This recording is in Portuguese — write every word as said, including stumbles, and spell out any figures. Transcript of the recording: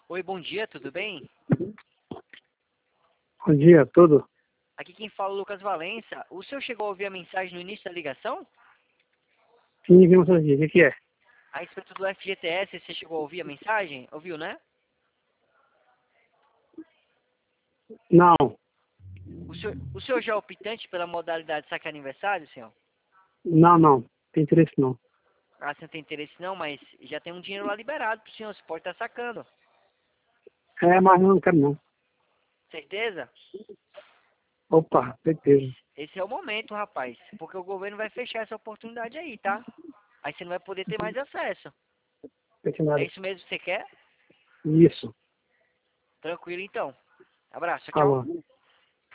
Oi, bom dia, tudo bem? Bom dia, tudo? Aqui quem fala é o Lucas Valença. O senhor chegou a ouvir a mensagem no início da ligação? Sim, vimos aqui. O que, que é? A respeito do F G T S, você chegou a ouvir a mensagem? Ouviu, né? Não, O senhor, o senhor já é optante pela modalidade saque aniversário, senhor? não, não. Tem interesse não. Ah, você não tem interesse não, mas já tem um dinheiro lá liberado pro senhor, você pode estar sacando. É, mas não quero não. Certeza? Opa, certeza. Esse, esse é o momento, rapaz. Porque o governo vai fechar essa oportunidade aí, tá? Aí você não vai poder ter mais acesso. É Petinário. isso mesmo que você quer? Isso. Tranquilo então. Abraço, tchau. Alô.